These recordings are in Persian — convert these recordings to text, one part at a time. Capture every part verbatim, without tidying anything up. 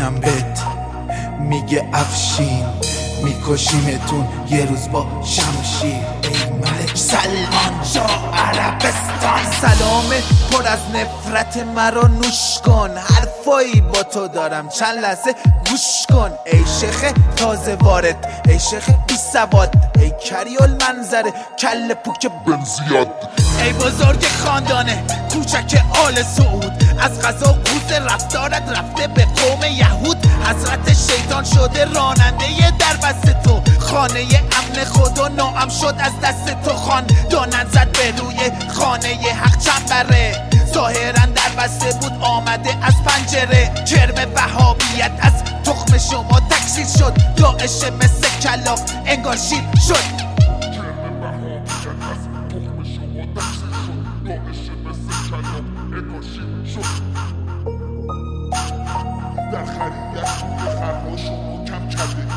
جونم بهت میگه افشین، میکشیمتون یه روز با شمشیر. ای ملک سلمان شاه عربستان، سلام پر از نفرت مرا نوش کن. حرفایی با تو دارم چند لحظه گوش کن. ای شیخ تازه وارد، ای شیخ بی سواد، ای کریول منظره کل پوک بنزیاد. ای بزرگ خاندانه کوچک آل سعود، از غذا قوز رفتارت رفته به قوم یهود. حضرت شیطان شده راننده در بست تو، خانه امن خدا ناام شد از دست تو. خان دانن زد به روی خانه حق چنبره، ظاهرا در بسته بود آمده از پنجره. کرم وهابیت از تخم شما تکثیر شد، داعش مثل کلاغ انگار شیر شد. در خریت روی خرها شما کم کرده.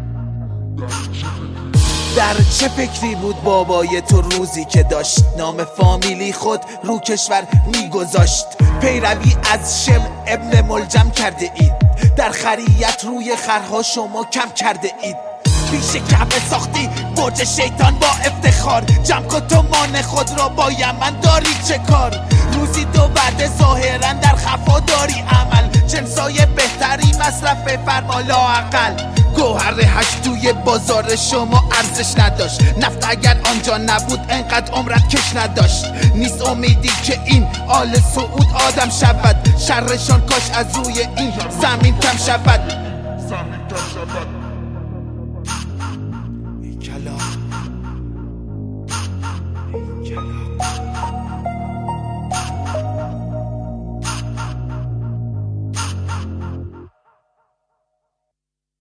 در چه فکری بود بابای تو روزی که داشت نام فامیلی خود رو کشور میگذاشت؟ پیروی از شم ابن ملجم کرده اید، در خریت روی خرها شما کم کرده اید. پیش کعبه ساختی برج شیطان با افتخار، جمع کن تو مان خود را با یمن داری چه کار؟ روزی دو وعده ظاهرا در خفا داری عمل، جنسای بهتری مصرف فرما لااقل. گوهر هشت توی بازار شما ارزش نداشت، نفت اگر آنجا نبود انقدر عمرت کش نداشت. نیست امیدی که این آل سعود آدم شود، شرشان کاش از روی این زمین کم شود. زمین کم شود.